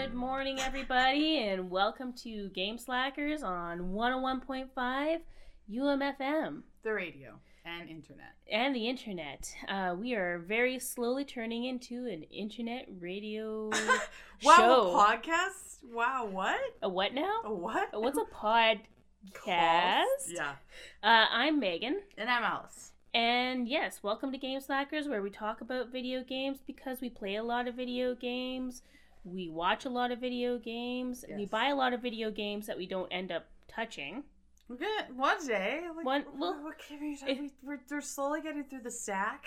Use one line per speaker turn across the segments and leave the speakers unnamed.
Good morning, everybody, and welcome to Game Slackers on 101.5 UMFM.
The radio and internet.
And the internet. We are very slowly turning into an internet radio
wow,
show.
A podcast? Wow, what?
A what now?
A what?
What's a podcast?
Yeah.
I'm Megan.
And I'm Alice.
And yes, welcome to Game Slackers, where we talk about video games because we play a lot of video games. We watch a lot of video games.
Yes.
We buy a lot of video games that we don't end up touching.
We're gonna one day. Like,
Well,
we're slowly getting through the stack.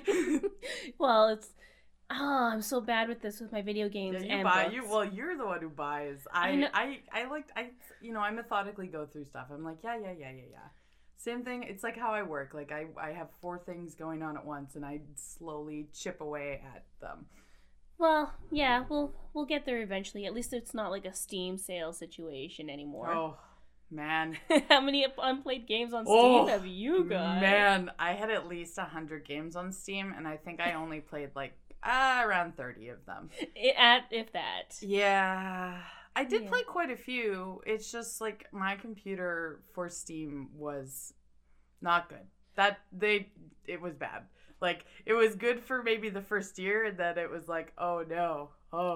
well, I'm so bad with this with my video games
Yeah,
and books.
You're the one who buys.
I
methodically go through stuff. I'm like, yeah. Same thing. It's like how I work. Like I have 4 things going on at once, and I slowly chip away at them.
Well, yeah, we'll get there eventually. At least it's not like a Steam sale situation anymore.
Oh, man.
How many unplayed games on Steam have you got?
Man, I had at least 100 games on Steam, and I think I only played around 30 of them.
If that.
Yeah. I did play quite a few. It's just like my computer for Steam was not good. It was bad. Like, it was good for maybe the first year, and then it was like, oh no.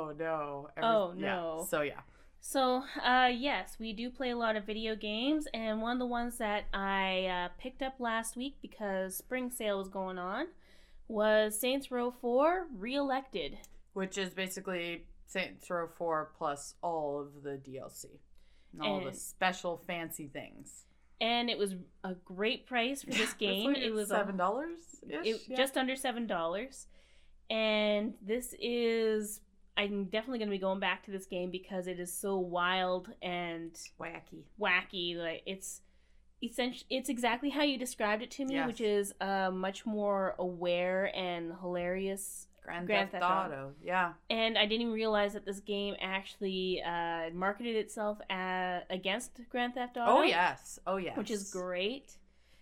No.
Yeah. So, yeah.
So, yes, we do play a lot of video games, and one of the ones that I picked up last week because spring sale was going on was Saints Row 4 Re-Elected.
Which is basically Saints Row 4 plus all of the DLC. And all the special fancy things.
And it was a great price for this game. It was
$7-ish?
Just under $7. And this is... I'm definitely going to be going back to this game because it is so wild and... Wacky. Like, it's exactly how you described it to me, which is much more aware and hilarious
Grand Theft Auto. Yeah.
And I didn't even realize that this game actually marketed itself against Grand Theft Auto.
Oh, yes.
Which is great.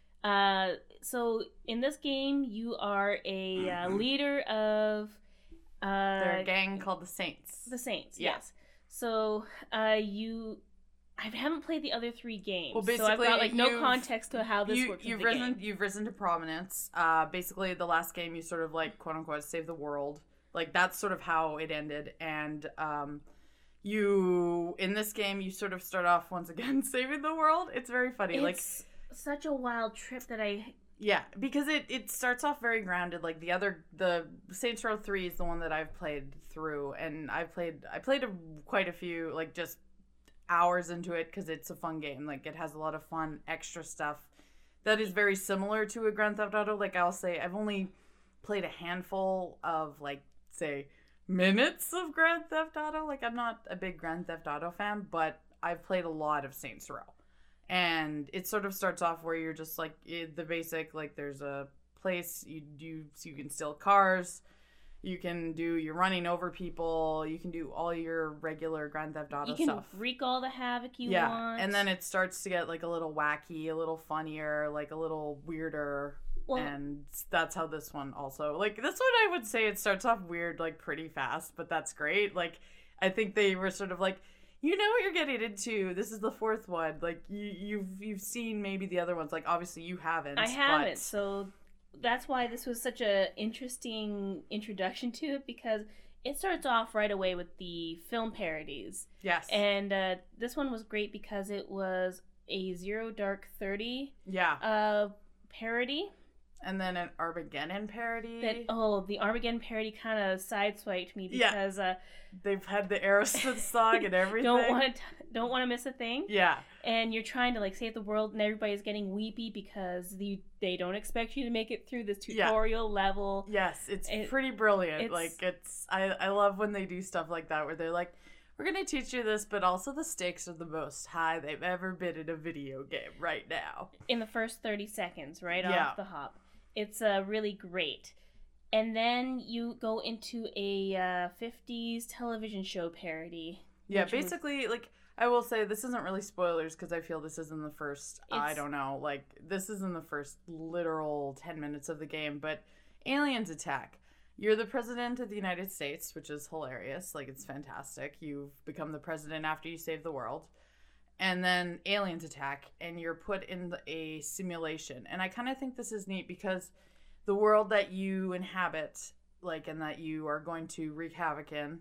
So, in this game, you are a leader of...
They're a gang called the Saints.
The Saints, yes. So, I haven't played the other 3 games. Well, basically, so I've got no context to how this works. You've
risen to prominence. Basically, the last game you sort of quote unquote save the world. Like, that's sort of how it ended. And you in this game you sort of start off once again saving the world. It's very funny.
It's such a wild trip that
Yeah, because it starts off very grounded. Like the Saints Row 3 is the one that I've played through, and I played quite a few, like, just hours into it because it's a fun game. Like, it has a lot of fun extra stuff that is very similar to a Grand Theft Auto. Like, I'll say I've only played a handful of, like, say, minutes of Grand Theft Auto. Like, I'm not a big Grand Theft Auto fan, but I've played a lot of Saints Row. And it sort of starts off where you're just like the basic, like, there's a place you can steal cars, you're running over people, you can do all your regular Grand Theft Auto stuff.
You can wreak all the havoc you want.
And then it starts to get like a little wacky, a little funnier, like a little weirder. Well, and that's how this one also, like, this one I would say it starts off weird, like, pretty fast, but that's great. Like, I think they were sort of like, you know what you're getting into. This is the 4th one. Like, you've seen maybe the other ones. Like, obviously you haven't.
I haven't, so that's why this was such a interesting introduction to it, because it starts off right away with the film parodies.
Yes.
And this one was great because it was a Zero Dark 30 parody.
And then an Armageddon parody.
The Armageddon parody kind of sideswiped me because
they've had the Aerosmith song and everything.
Don't want to miss a thing.
Yeah.
And you're trying to, like, save the world, and everybody's getting weepy because they don't expect you to make it through this tutorial level.
Yes, it's pretty brilliant. I love when they do stuff like that where they're like, we're going to teach you this, but also the stakes are the most high they've ever been in a video game right now.
In the first 30 seconds, right off the hop. It's really great. And then you go into a 50s television show parody. Yeah,
basically, like, I will say this isn't really spoilers because I feel this is in the first, this is in the first literal 10 minutes of the game, but aliens attack. you're the president of the United States, which is hilarious. Like, it's fantastic. You've become the president after you save the world. And then aliens attack, and you're put in a simulation. And I kind of think this is neat because the world that you inhabit, like, and that you are going to wreak havoc in,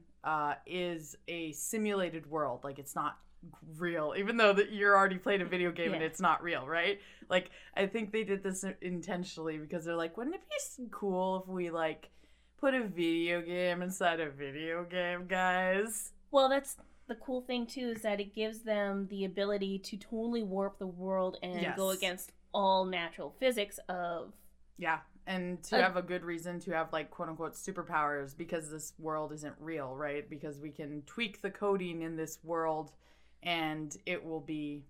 is a simulated world. Like, it's not real, even though that you're already playing a video game and it's not real, right? Like, I think they did this intentionally because they're like, wouldn't it be cool if we, like, put a video game inside a video game, guys?
Well, that's the cool thing, too, is that it gives them the ability to totally warp the world and go against all natural physics of...
Yeah, and to have a good reason to have, like, quote-unquote superpowers because this world isn't real, right? Because we can tweak the coding in this world and it will be,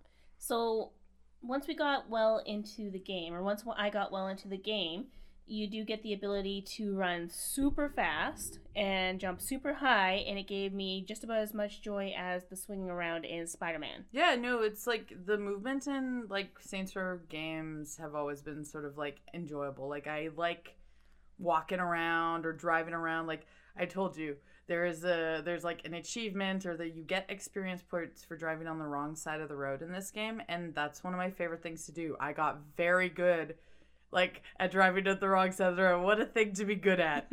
So, once we got well into the game, or once I got well into the game, you do get the ability to run super fast and jump super high, and it gave me just about as much joy as the swinging around in Spider-Man.
Yeah, no, it's like the movement in, like, Saints Row games have always been sort of, like, enjoyable. Like, I like walking around or driving around. Like, I told you, there's like an achievement or that you get experience points for driving on the wrong side of the road in this game, and that's one of my favorite things to do. I got very good, like, at driving on the wrong side of the road. What a thing to be good at!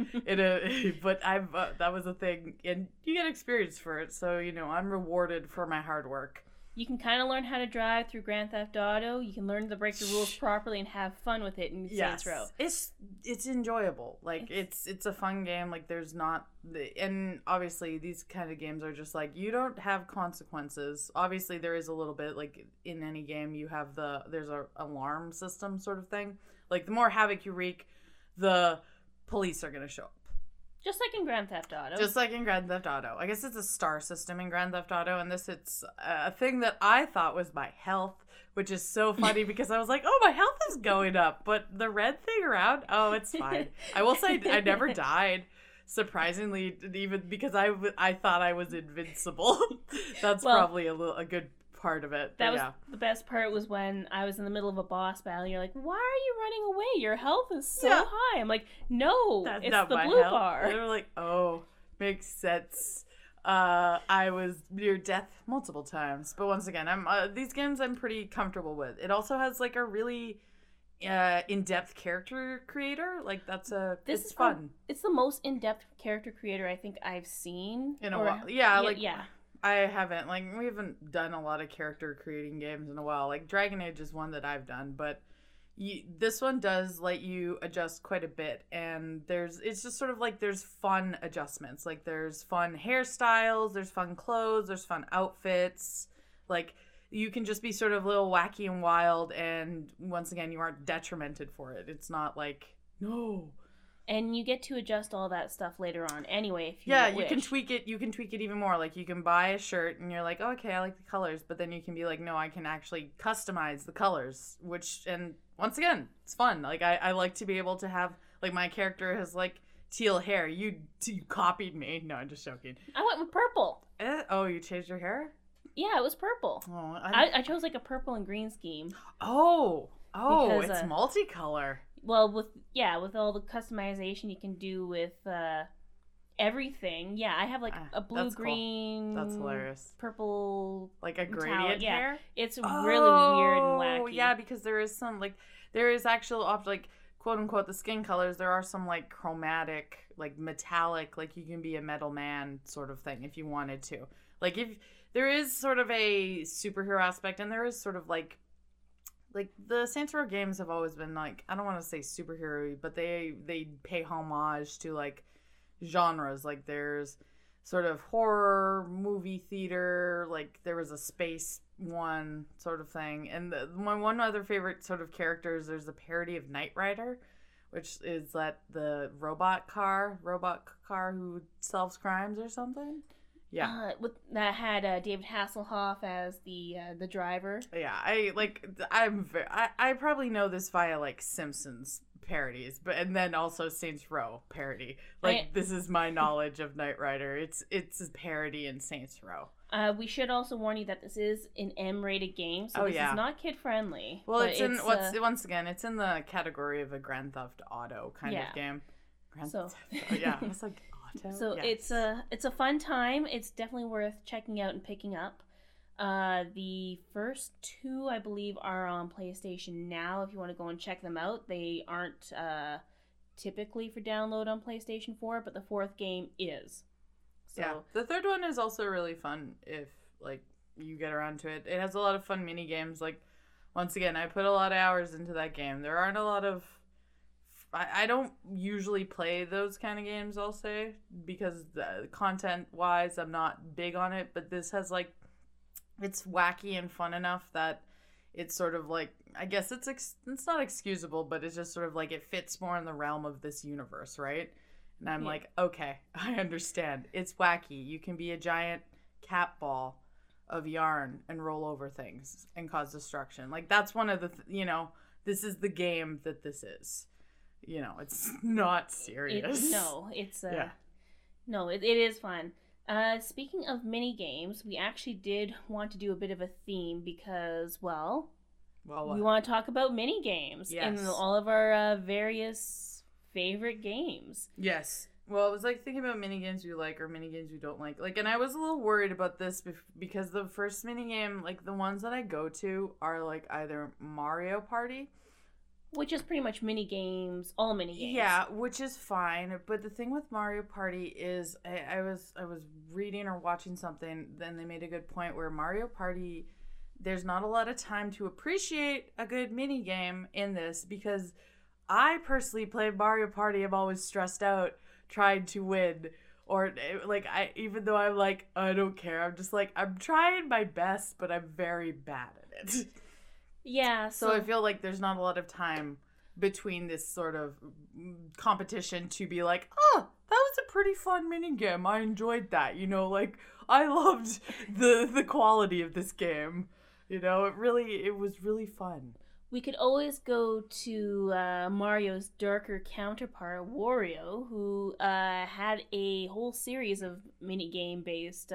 But I've that was a thing, and you get experience for it. So, you know, I'm rewarded for my hard work.
You can kind of learn how to drive through Grand Theft Auto. You can learn to break the rules properly and have fun with it in Saints Row.
It's enjoyable. Like, it's a fun game. Like, there's not... And obviously, these kind of games are just like, you don't have consequences. Obviously, there is a little bit, like, in any game, you have there's a alarm system sort of thing. Like, the more havoc you wreak, the police are going to show up.
Just like in Grand Theft Auto.
Just like in Grand Theft Auto. I guess it's a star system in Grand Theft Auto, and it's a thing that I thought was my health, which is so funny because I was like, oh, my health is going up, but the red thing around, oh, it's fine. I will say I never died, surprisingly, even because I thought I was invincible. That's probably a good part of it.
That was the best part was when I was in the middle of a boss battle. You're like, why are you running away? Your health is so high. I'm like, no, that's it's the blue health. Bar.
And they were like, oh, makes sense. I was near death multiple times, but once again, these games I'm pretty comfortable with. It also has, like, a really in-depth character creator. Like, it's fun.
It's the most in-depth character creator I think I've seen
in a while. Yeah. I haven't. Like, we haven't done a lot of character creating games in a while. Like, Dragon Age is one that I've done, but this one does let you adjust quite a bit. And it's just sort of like there's fun adjustments. Like, there's fun hairstyles, there's fun clothes, there's fun outfits. Like, you can just be sort of a little wacky and wild, and once again, you aren't detrimented for it. It's not like, no.
And you get to adjust all that stuff later on anyway if you wish.
You can tweak it. You can tweak it even more. Like, you can buy a shirt and you're like, oh, okay, I like the colors. But then you can be like, no, I can actually customize the colors. And once again, it's fun. Like, I like to be able to have, like, my character has, like, teal hair. You copied me. No, I'm just joking.
I went with purple.
Oh, you changed your hair?
Yeah, it was purple. Oh, I chose, like, a purple and green scheme.
Oh, because, it's multicolor.
Well, with all the customization you can do with everything. Yeah, I have, like, a blue, green...
Cool. That's hilarious.
Purple...
Like a gradient hair?
It's really weird and wacky.
Oh, yeah, because there is some, like... There is actual, like, quote-unquote, the skin colors. There are some, like, chromatic, like, metallic, like, you can be a metal man sort of thing if you wanted to. Like, if... There is sort of a superhero aspect, and there is sort of, like, the Saints Row games have always been, like, I don't want to say superhero-y, but they pay homage to, like, genres. Like, there's sort of horror, movie theater, like, there was a space one sort of thing. And my one other favorite sort of characters, there's a parody of Knight Rider, which is that the robot car who solves crimes or something. Yeah,
that had David Hasselhoff as the driver.
Yeah, I probably know this via, like, Simpsons parodies, and then also Saints Row parody. Like, this is my knowledge of Knight Rider. It's a parody in Saints Row.
We should also warn you that this is an M-rated game, so this is not kid friendly.
Well, once again, it's in the category of a Grand Theft Auto kind of game.
So
yeah, I was like, Auto?
So yes. It's a fun time. It's definitely worth checking out and picking up. The first two, I believe, are on PlayStation Now. If you want to go and check them out, they aren't typically for download on PlayStation 4, but the fourth game is. So,
yeah, the third one is also really fun if like you get around to it. It has a lot of fun mini games. Like, once again, I put a lot of hours into that game. There aren't a lot of I don't usually play those kind of games, I'll say, because content-wise, I'm not big on it. But this has, like, it's wacky and fun enough that it's sort of like, I guess it's not excusable, but it's just sort of like it fits more in the realm of this universe, right? And I'm like, okay, I understand. It's wacky. You can be a giant cat ball of yarn and roll over things and cause destruction. Like, that's one of the, this is the game that this is. It's not serious.
It is fun. Speaking of mini games, we actually did want to do a bit of a theme because, we want to talk about mini games and all of our various favorite games.
Yes. Well, I was like thinking about mini games we like or mini games we don't like. Like, and I was a little worried about this because the first mini game, like the ones that I go to are like either Mario Party,
which is pretty much mini games, all mini games.
Yeah, which is fine. But the thing with Mario Party is I was reading or watching something, then they made a good point where Mario Party, there's not a lot of time to appreciate a good mini game in this because I personally play Mario Party. I'm always stressed out trying to win. Or like even though I'm like, I don't care. I'm just like, I'm trying my best, but I'm very bad at it.
Yeah,
so I feel like there's not a lot of time between this sort of competition to be like, oh, that was a pretty fun mini game. I enjoyed that. Like I loved the quality of this game. It was really fun.
We could always go to Mario's darker counterpart, Wario, who had a whole series of minigame based.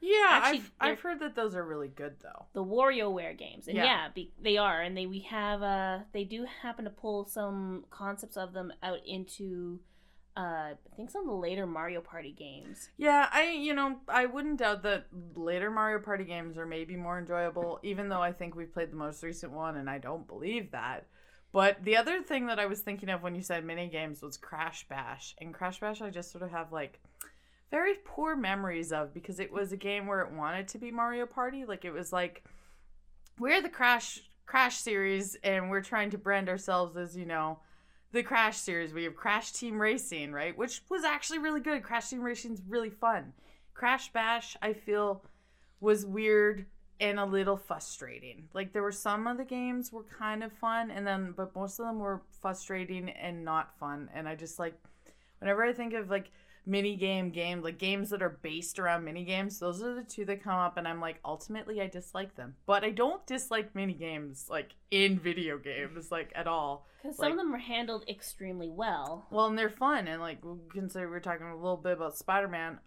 I've heard that those are really good though.
The WarioWare games, and they are, and they do happen to pull some concepts of them out into. I think some of the later Mario Party games.
Yeah, I wouldn't doubt that later Mario Party games are maybe more enjoyable, even though I think we've played the most recent one, and I don't believe that. But the other thing that I was thinking of when you said mini games was Crash Bash. And Crash Bash I just sort of have, like, very poor memories of, because it was a game where it wanted to be Mario Party. Like, it was like, we're the Crash series, and we're trying to brand ourselves as, the Crash series. We have Crash Team Racing, right? Which was actually really good. Crash Team Racing's really fun. Crash Bash, I feel, was weird and a little frustrating. Like, there were some of the games were kind of fun, but most of them were frustrating and not fun. And I just, like, whenever I think of, like, games, like games that are based around mini games, those are the two that come up, and I'm like, ultimately I dislike them. But I don't dislike mini games like in video games, like, at all,
because some of them are handled extremely well.
Well, and they're fun, and like, consider we're talking a little bit about Spider-Man.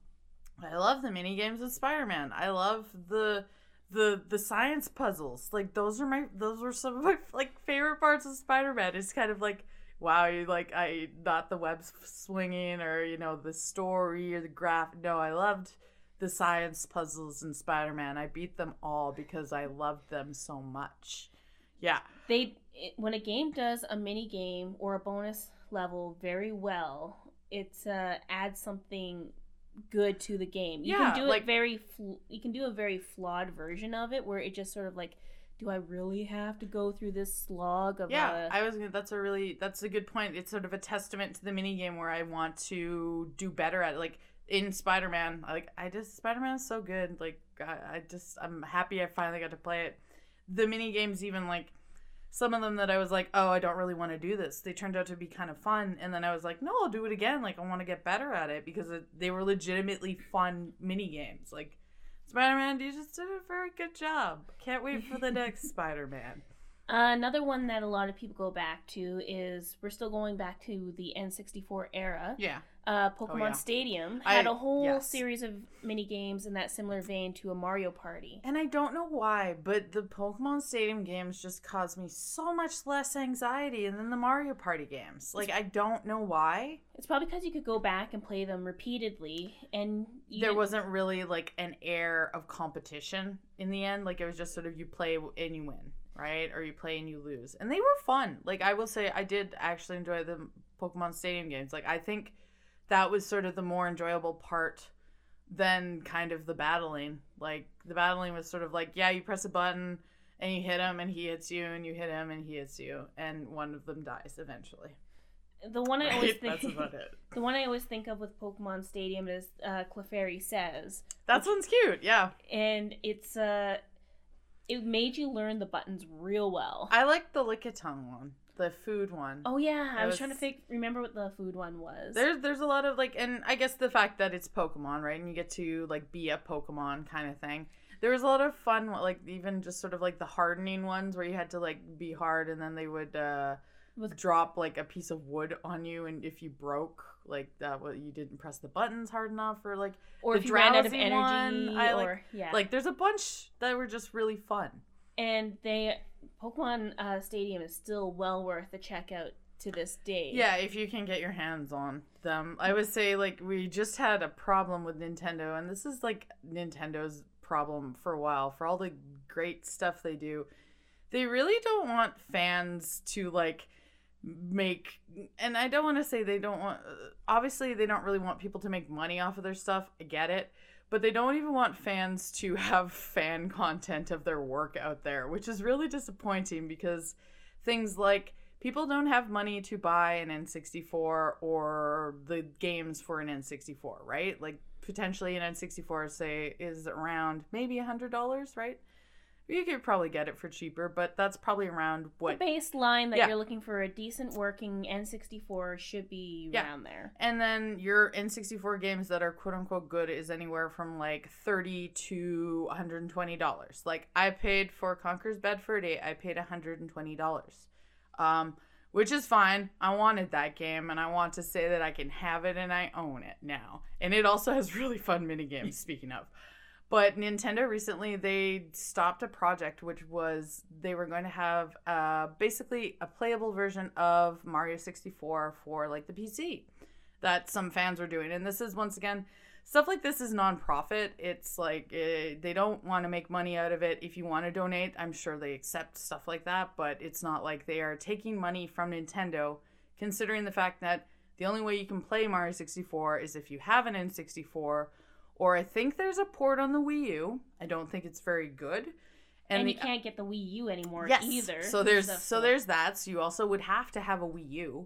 I love the mini games of Spider-Man. I love the science puzzles. Like, those were some of my like favorite parts of Spider-Man. It's kind of like, wow, not the web swinging or, the story or the graph. No, I loved the science puzzles in Spider-Man. I beat them all because I loved them so much. Yeah.
When a game does a mini game or a bonus level very well, it adds something good to the game. You can do you can do a very flawed version of it where it just sort of like, do I really have to go through this slog of
that's a good point. It's sort of a testament to the minigame where I want to do better at it. Like in Spider-Man, Spider-Man is so good. Like I'm happy I finally got to play it. The minigames, even like some of them that I was like, oh, I don't really want to do this, they turned out to be kind of fun, and then I was like, no, I'll do it again. Like, I want to get better at it because they were legitimately fun minigames. Like, Spider-Man, you just did a very good job. Can't wait for the next Spider-Man.
Another one that a lot of people go back to is, we're still going back to the N64 era.
Yeah.
Pokemon Stadium had a whole series of mini games in that similar vein to a Mario Party.
And I don't know why, but the Pokemon Stadium games just cause me so much less anxiety than the Mario Party games. Like, I don't know why.
It's probably because you could go back and play them repeatedly, and
there wasn't really, like, an air of competition in the end. Like, it was just sort of you play and you win, right? Or you play and you lose. And they were fun. Like, I will say I did actually enjoy the Pokemon Stadium games. Like, I think that was sort of the more enjoyable part than kind of the battling. Like, the battling was sort of like, yeah, you press a button and you hit him and he hits you, and you hit him and he hits you, and one of them dies eventually.
The one I always think,
that's about it.
The one I always think of with Pokemon Stadium is Clefairy Says.
That one's cute, yeah.
And it's it made you learn the buttons real well.
I like the Lickitung one. The food one.
Oh yeah, I was trying to remember what the food one was.
There's a lot of, like, and I guess the fact that it's Pokemon, right, and you get to, like, be a Pokemon kind of thing. There was a lot of fun, like, even just sort of like the hardening ones where you had to, like, be hard, and then they would drop, like, a piece of wood on you, and if you broke, like, that, you didn't press the buttons hard enough, or like,
or
the
if you ran out of energy,
one, like, there's a bunch that were just really fun.
And Pokemon Stadium is still well worth the checkout to this day.
Yeah, if you can get your hands on them. I would say, like, we just had a problem with Nintendo, and this is, like, Nintendo's problem for a while. For all the great stuff they do, they really don't want fans to, like, make, and I don't want to say they don't want, obviously they don't really want people to make money off of their stuff. I get it. But they don't even want fans to have fan content of their work out there, which is really disappointing, because things like people don't have money to buy an N64 or the games for an N64, right? Like, potentially an N64, say, is around maybe $100, right? You could probably get it for cheaper, but that's probably around what...
The baseline that you're looking for a decent working N64 should be around there.
And then your N64 games that are quote-unquote good is anywhere from, like, $30 to $120. Like, I paid for Conker's Bad Fur Day, I paid $120. Which is fine. I wanted that game, and I want to say that I can have it, and I own it now. And it also has really fun minigames, speaking of. But Nintendo recently, they stopped a project, which was they were going to have basically a playable version of Mario 64 for, like, the PC that some fans were doing. And this is, once again, stuff like this is nonprofit. It's like they don't want to make money out of it. If you want to donate, I'm sure they accept stuff like that. But it's not like they are taking money from Nintendo, considering the fact that the only way you can play Mario 64 is if you have an N64. Or I think there's a port on the Wii U. I don't think it's very good.
And you can't get the Wii U anymore either.
So there's that. So you also would have to have a Wii U.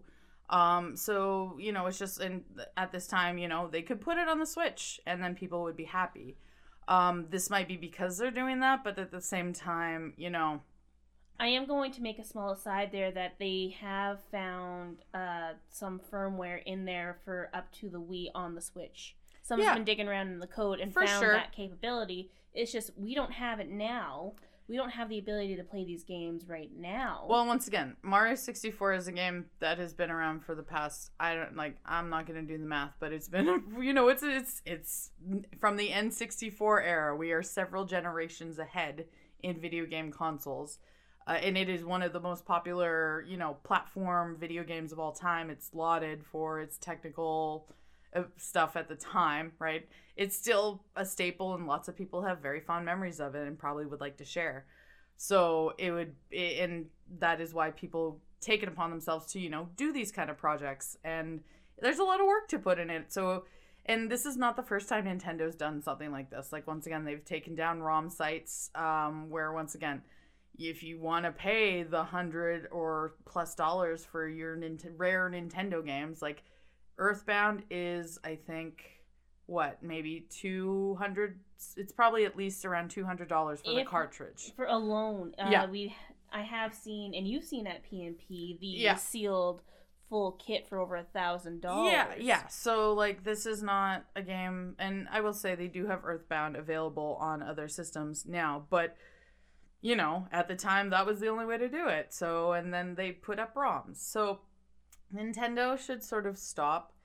So, you know, it's just at this time, you know, they could put it on the Switch and then people would be happy. This might be because they're doing that, but at the same time, you know.
I am going to make a small aside there that they have found some firmware in there for up to the Wii on the Switch. Someone's been digging around in the code and found that capability. It's just we don't have it now. We don't have the ability to play these games right now.
Well, once again, Mario 64 is a game that has been around for the past, I'm not going to do the math, but it's been, you know, it's from the N64 era. We are several generations ahead in video game consoles. And it is one of the most popular, you know, platform video games of all time. It's lauded for its technical stuff at the time, right? It's still a staple, and lots of people have very fond memories of it and probably would like to share. So and that is why people take it upon themselves to, you know, do these kind of projects. And there's a lot of work to put in it. So, and this is not the first time Nintendo's done something like this. Like, once again, they've taken down ROM sites, where, once again, if you want to pay the $100 or plus for your rare Nintendo games, like, Earthbound is, I think, maybe $200. It's probably at least around $200 for the cartridge.
For a loan. I have seen, and you've seen at PNP, the sealed full kit for over $1,000.
Yeah. So, like, this is not a game, and I will say they do have Earthbound available on other systems now, but, you know, at the time, that was the only way to do it. So, and then they put up ROMs. So, Nintendo should sort of stop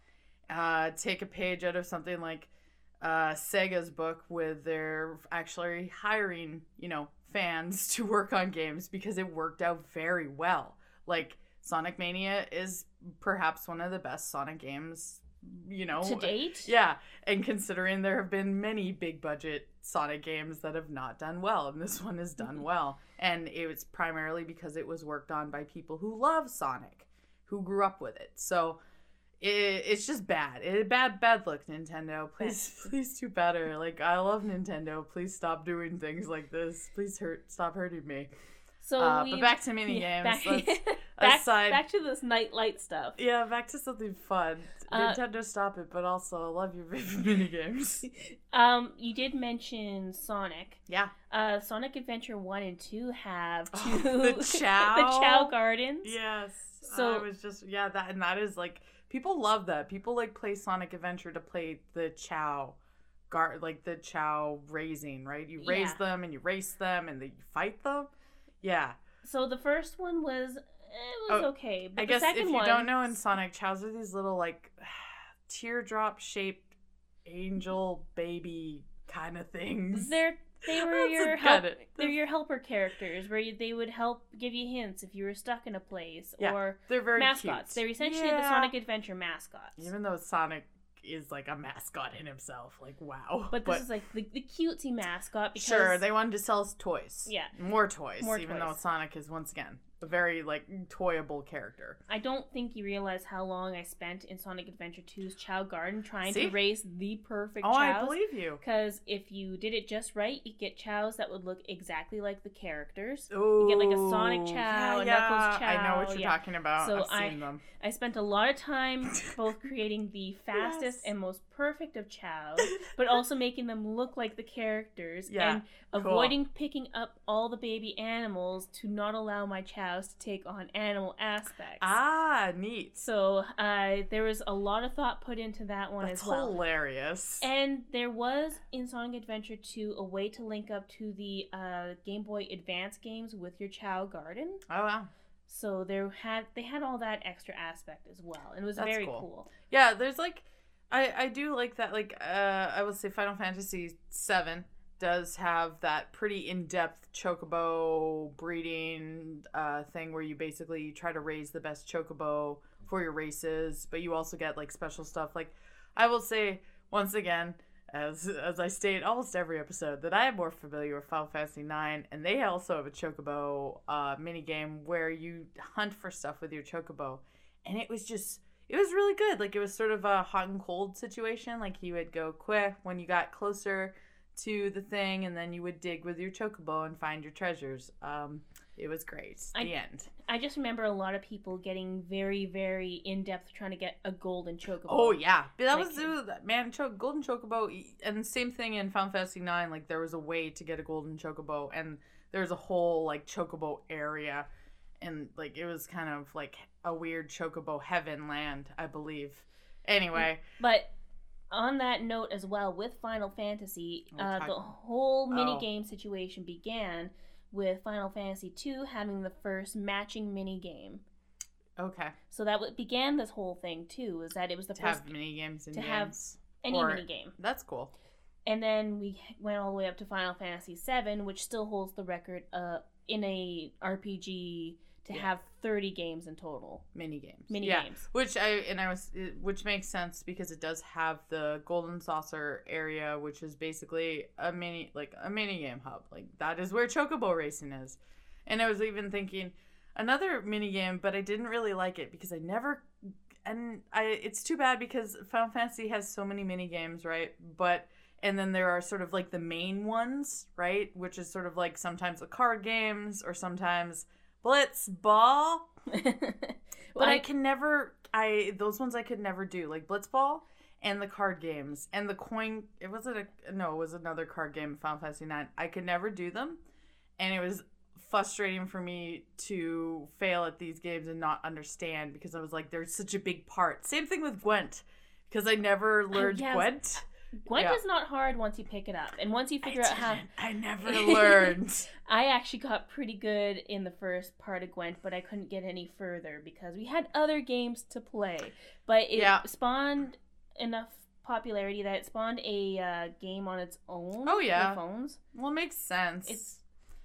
take a page out of something like Sega's book, with they're actually hiring, fans to work on games because it worked out very well. Like, Sonic Mania is perhaps one of the best Sonic games,
to date.
Yeah, and considering there have been many big budget Sonic games that have not done well, and this one has done well. And it was primarily because it was worked on by people who love Sonic, who grew up with it. So it's just bad. Bad luck, Nintendo. Please do better. Like, I love Nintendo. Please stop doing things like this. Please stop hurting me.
So
but back to mini games.
Back to this nightlight stuff.
Yeah, back to something fun. Nintendo, stop it. But also, I love your mini games.
You did mention Sonic.
Yeah.
Sonic Adventure 1 and 2 have
the Chao.
The Chao Gardens.
Yes. So I was just that is like, people love that. People like play Sonic Adventure to play the Chao the Chao raising, right? You raise them and you race them and then you fight them. Yeah.
So the first one was okay, but
I guess if you don't know, in Sonic, Chaos are these little like teardrop shaped angel baby kind of things.
They're your helper characters, where they would help give you hints if you were stuck in a place, or
they're very
mascots.
Cute.
They're essentially the Sonic Adventure mascots.
Even though Sonic is like a mascot in himself, like, wow.
But this is like the cutesy mascot, because
sure, they wanted to sell us toys.
Yeah,
more toys. Even though Sonic is, once again, a very like toyable character.
I don't think you realize how long I spent in Sonic Adventure 2's Chao Garden trying to raise the perfect Chaos.
I believe you.
Because if you did it just right, you get Chaos that would look exactly like the characters.
Ooh,
you get like a Sonic Chao, a Knuckles Chao.
I know what you're talking about.
So
I've seen them.
I spent a lot of time both creating the fastest and most perfect of Chaos, but also making them look like the characters, and avoiding picking up all the baby animals to not allow my Chaos to take on animal aspects.
Ah, neat.
So there was a lot of thought put into that one as well.
That's hilarious.
And there was, in Sonic Adventure 2, a way to link up to the Game Boy Advance games with your Chao Garden.
Oh, wow.
So they had all that extra aspect as well, and it was very cool.
Yeah, there's like, I do like that. Like, I will say Final Fantasy VII does have that pretty in-depth chocobo breeding thing, where you basically try to raise the best chocobo for your races, but you also get like special stuff. Like, I will say once again, as I state almost every episode, that I am more familiar with Final Fantasy IX, and they also have a chocobo mini game where you hunt for stuff with your chocobo, and it was really good. Like, it was sort of a hot and cold situation. Like, you would go quick when you got closer to the thing, and then you would dig with your chocobo and find your treasures. It was great. The end.
I just remember a lot of people getting very, very in-depth trying to get a golden chocobo.
Oh, yeah. But that was, man, golden chocobo, and same thing in Final Fantasy IX, like, there was a way to get a golden chocobo, and there was a whole, like, chocobo area, and, like, it was kind of, like, a weird chocobo heaven land, I believe. Anyway.
But on that note as well, with Final Fantasy, the whole minigame situation began with Final Fantasy II having the first matching minigame.
Okay.
So that began this whole thing too, is that it was the first
have minigames in
to
games.
have any minigame.
That's cool.
And then we went all the way up to Final Fantasy VII, which still holds the record in a RPG to have 30 games in total.
Minigames. Which makes sense because it does have the Golden Saucer area, which is basically a mini game hub. Like, that is where Chocobo Racing is. And I was even thinking another mini game, but I didn't really like it because it's too bad because Final Fantasy has so many mini games, right? And then there are sort of like the main ones, right? Which is sort of like sometimes the card games or sometimes Blitzball. But I can never, those ones I could never do. Like Blitzball and the card games and the coin, it was another card game in Final Fantasy IX. I could never do them. And it was frustrating for me to fail at these games and not understand because I was like, there's such a big part. Same thing with Gwent, because I never learned Gwent.
Gwent is not hard once you pick it up. And once you figure out how...
I never learned.
I actually got pretty good in the first part of Gwent, but I couldn't get any further because we had other games to play. But it spawned enough popularity that it spawned a game on its own.
Oh yeah,
for phones.
Well, it makes sense.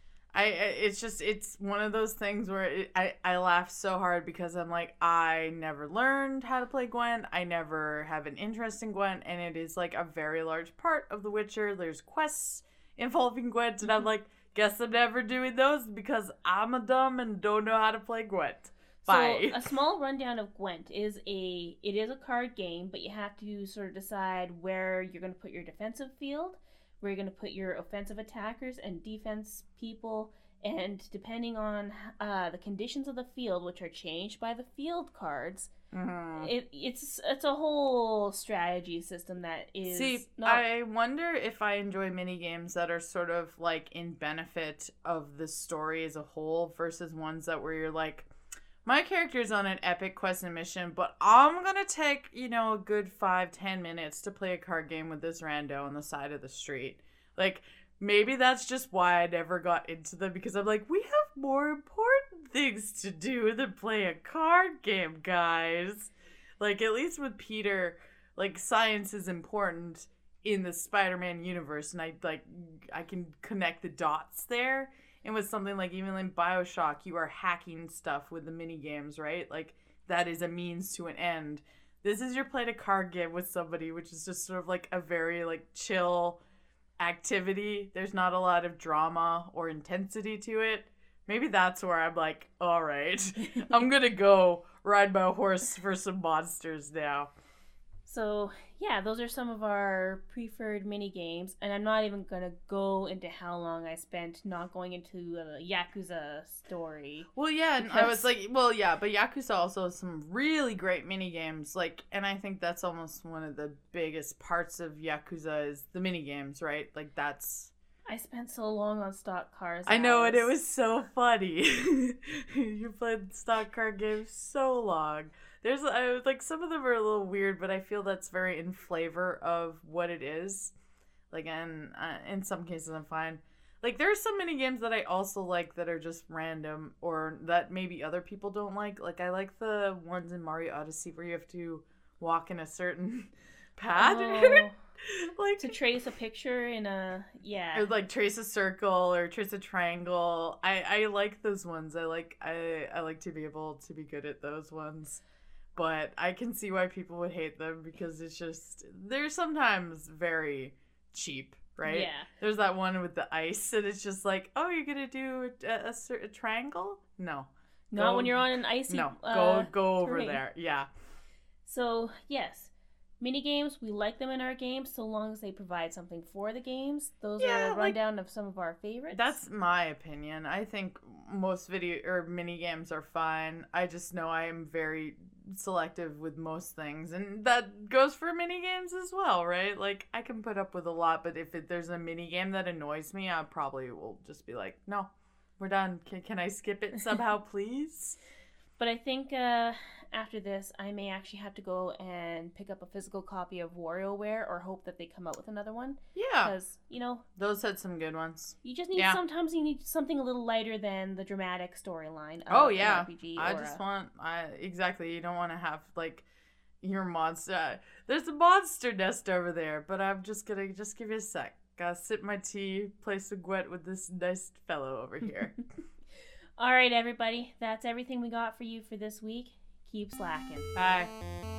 It's one of those things where I laugh so hard because I'm like, I never learned how to play Gwent. I never have an interest in Gwent, and it is like a very large part of The Witcher. There's quests involving Gwent, and I'm like, guess I'm never doing those because I'm a dumb and don't know how to play Gwent. Bye.
So a small rundown of Gwent is a card game, but you have to sort of decide where you're going to put your defensive field, where you're going to put your offensive attackers and defense people, and depending on the conditions of the field, which are changed by the field cards, it's a whole strategy system that is.
See, I wonder if I enjoy mini games that are sort of like in benefit of the story as a whole versus ones that where you're like, my character's on an epic quest and mission, but I'm gonna take, a good 5-10 minutes to play a card game with this rando on the side of the street. Like, maybe that's just why I never got into them, because I'm like, we have more important things to do than play a card game, guys. Like, at least with Peter, like, science is important in the Spider-Man universe, and I can connect the dots there. And with something like even in BioShock, you are hacking stuff with the mini games, right? Like, that is a means to an end. This is you're playing a card game with somebody, which is just sort of like a very like chill activity. There's not a lot of drama or intensity to it. Maybe that's where I'm like, all right, I'm gonna go ride my horse for some monsters now.
So, yeah, those are some of our preferred mini games, and I'm not even going to go into how long I spent not going into a Yakuza story.
Well, yeah, and I was like, well, yeah, but Yakuza also has some really great mini games, like, and I think that's almost one of the biggest parts of Yakuza is the mini games, right? Like, that's...
I spent so long on stock cars.
I know, and it was so funny. You played stock car games so long. There's like some of them are a little weird, but I feel that's very in flavor of what it is. Like, and in some cases I'm fine. Like, there are some mini games that I also like that are just random or that maybe other people don't like. Like, I like the ones in Mario Odyssey where you have to walk in a certain pattern. Like
to trace a picture in a
or like trace a circle or trace a triangle. I like those ones. I like to be able to be good at those ones. But I can see why people would hate them because it's just, they're sometimes very cheap, right?
Yeah.
There's that one with the ice, and it's just like, oh, you're going to do a triangle? No.
Not when you're on an icy
No, go over
terrain.
there. Yeah.
So, yes. Mini games, we like them in our games so long as they provide something for the games. Those are a rundown of some of our favorites.
That's my opinion. I think most video or mini games are fine. I just know I am very selective with most things, and that goes for mini games as well, right? Like, I can put up with a lot, but if there's a mini game that annoys me, I probably will just be like, no, we're done. Can I skip it somehow, please?
But I think after this, I may actually have to go and pick up a physical copy of WarioWare or hope that they come out with another one.
Yeah.
Because,
those had some good ones.
You just need, sometimes you need something a little lighter than the dramatic storyline of
an
RPG.
Exactly. You don't want to have, like, your monster. There's a monster nest over there, but I'm just gonna give you a sec. Gotta sip my tea, play some Gwent with this nice fellow over here.
All right, everybody. That's everything we got for you for this week. Keep slacking.
Bye.